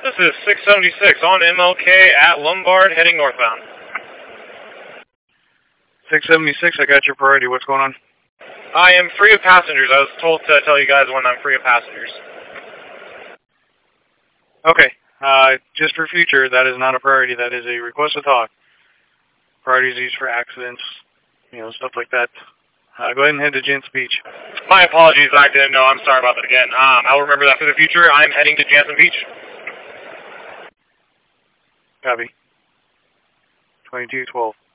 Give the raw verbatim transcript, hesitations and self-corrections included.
This is six seventy-six on M L K at Lombard, heading northbound. six seventy-six, I got your priority. What's going on? I am free of passengers. I was told to tell you guys when I'm free of passengers. Okay. Uh, just for future, that is not a priority. That is a request to talk. Priorities used for accidents, you know, stuff like that. Uh, go ahead and head to Jansen Beach. My apologies. I didn't know. I'm sorry about that again. Um, I'll remember that for the future. I'm heading to Jansen Beach. Copy. twenty-two twelve.